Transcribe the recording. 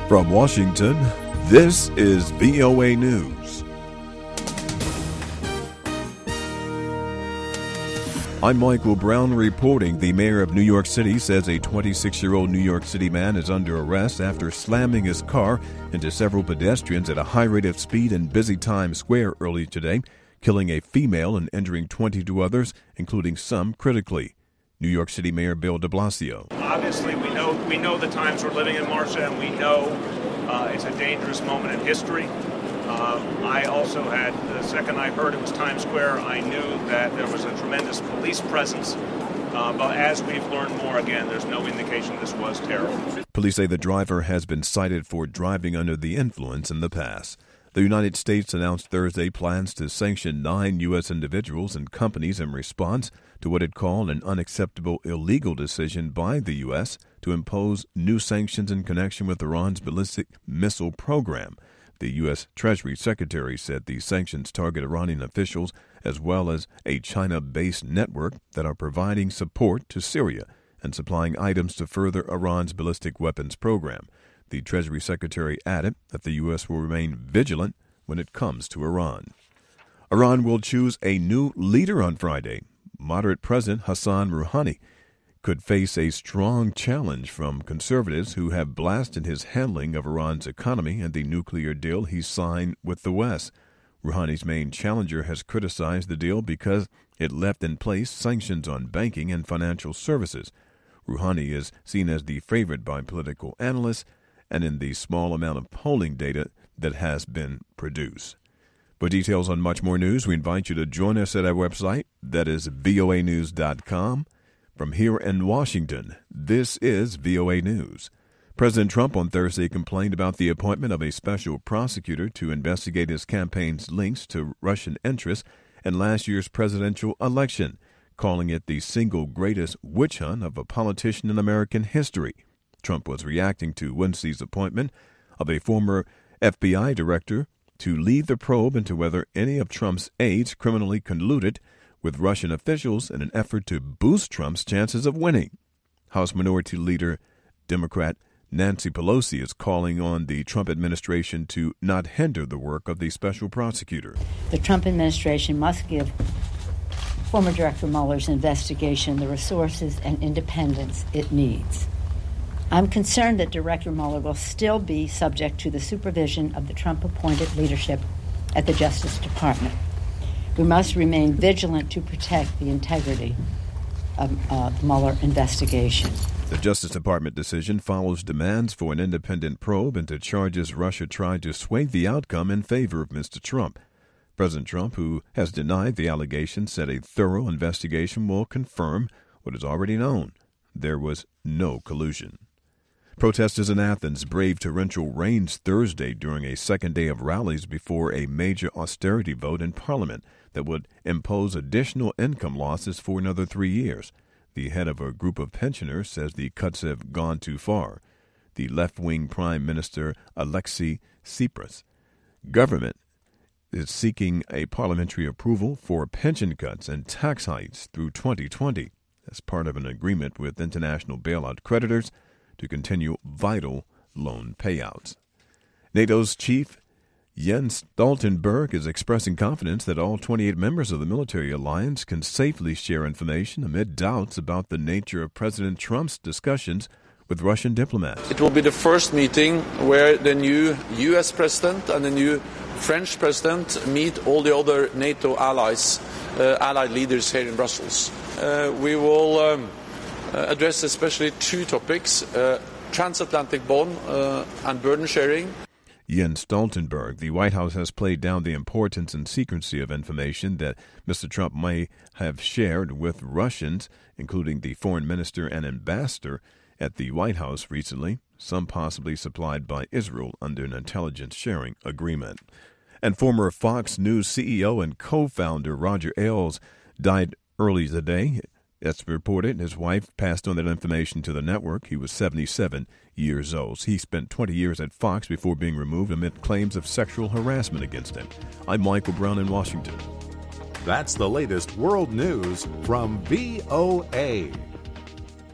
From Washington, this is VOA News. I'm Michael Brown reporting. The mayor of New York City says a 26-year-old New York City man is under arrest after slamming his car into several pedestrians at a high rate of speed in busy Times Square early today, killing a female and injuring 22 others, including some critically. New York City Mayor Bill de Blasio. Obviously, we know the times we're living in, Marcia, and we know it's a dangerous moment in history. I also had, the second I heard it was Times Square, I knew that there was a tremendous police presence. But as we've learned more, again, there's no indication this was terrible. Police say the driver has been cited for driving under the influence in the past. The United States announced Thursday plans to sanction 9 U.S. individuals and companies in response to what it called an unacceptable illegal decision by the U.S. to impose new sanctions in connection with Iran's ballistic missile program. The U.S. Treasury Secretary said the sanctions target Iranian officials as well as a China-based network that are providing support to Syria and supplying items to further Iran's ballistic weapons program. The Treasury Secretary added that the U.S. will remain vigilant when it comes to Iran. Iran will choose a new leader on Friday. Moderate President Hassan Rouhani could face a strong challenge from conservatives who have blasted his handling of Iran's economy and the nuclear deal he signed with the West. Rouhani's main challenger has criticized the deal because it left in place sanctions on banking and financial services. Rouhani is seen as the favorite by political analysts and in the small amount of polling data that has been produced. For details on much more news, we invite you to join us at our website, that is voanews.com. From here in Washington, this is VOA News. President Trump on Thursday complained about the appointment of a special prosecutor to investigate his campaign's links to Russian interests in last year's presidential election, calling it the single greatest witch hunt of a politician in American history. Trump was reacting to Wednesday's appointment of a former FBI director to lead the probe into whether any of Trump's aides criminally colluded with Russian officials in an effort to boost Trump's chances of winning. House Minority Leader Democrat Nancy Pelosi is calling on the Trump administration to not hinder the work of the special prosecutor. The Trump administration must give former Director Mueller's investigation the resources and independence it needs. I'm concerned that Director Mueller will still be subject to the supervision of the Trump-appointed leadership at the Justice Department. We must remain vigilant to protect the integrity of the Mueller investigation. The Justice Department decision follows demands for an independent probe into charges Russia tried to sway the outcome in favor of Mr. Trump. President Trump, who has denied the allegations, said a thorough investigation will confirm what is already known. There was no collusion. Protesters in Athens braved torrential rains Thursday during a second day of rallies before a major austerity vote in Parliament that would impose additional income losses for another 3 years. The head of a group of pensioners says the cuts have gone too far. The left-wing Prime Minister Alexei Tsipras' government is seeking a parliamentary approval for pension cuts and tax hikes through 2020 as part of an agreement with international bailout creditors to continue vital loan payouts. NATO's chief Jens Stoltenberg is expressing confidence that all 28 members of the military alliance can safely share information amid doubts about the nature of President Trump's discussions with Russian diplomats. It will be the first meeting where the new U.S. president and the new French president meet all the other NATO allies, allied leaders here in Brussels. We will address especially 2 topics, transatlantic bond and burden sharing. Jens Stoltenberg, the White House has played down the importance and secrecy of information that Mr. Trump may have shared with Russians, including the foreign minister and ambassador at the White House recently, some possibly supplied by Israel under an intelligence sharing agreement. And former Fox News CEO and co-founder Roger Ailes died early today. That's reported. His wife passed on that information to the network. He was 77 years old. He spent 20 years at Fox before being removed amid claims of sexual harassment against him. I'm Michael Brown in Washington. That's the latest world news from VOA.